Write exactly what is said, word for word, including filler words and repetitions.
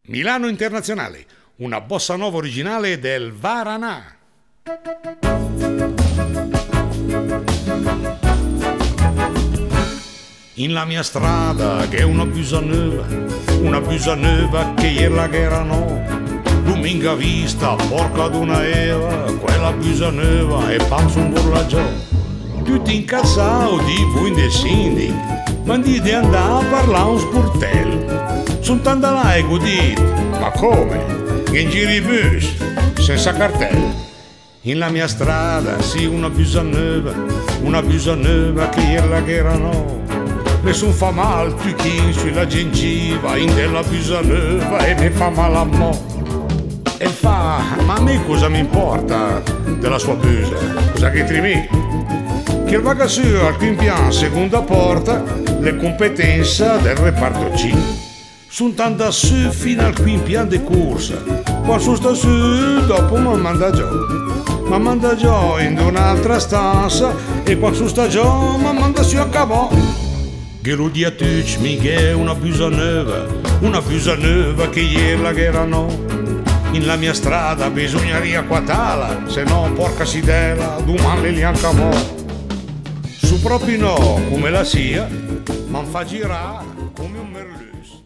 Milano Internazionale, una bossa nova originale del Varanà. In la mia strada che è una Busaneva, una Busaneva che ieri la che erano, lunga vista, porca d'una Eva, quella Busaneva e panzo un burlagiò. Tutti incazzati, voi indecindi, ma di andare a parlare un sportello. Sono tanto là e godito, ma come? In giri bus, senza cartello. In la mia strada, sì, una Busaneva, una Busaneva che ieri la che erano. Nessun fa mal, tuchin sulla gengiva, in della Busaneva e mi fa male a mo'. E fa, ma a me cosa mi importa della sua busa? Cosa che trimi? Che il vagassio al quinto piano, seconda porta, le competenze del reparto C. Sono tanto su fino al quinto piano di corsa. Quando sto su, dopo mi manda giù. Mi manda giù in un'altra stanza e quando sto giù mi manda su a capo. Che lo dia tutti, mi che è una Busaneva, una Busaneva che ieri la che erano. In la mia strada bisogna riacquatala, se no porca sidela, domani li anche a mo'. Su proprio no, come la sia, ma fa girare come un merlus.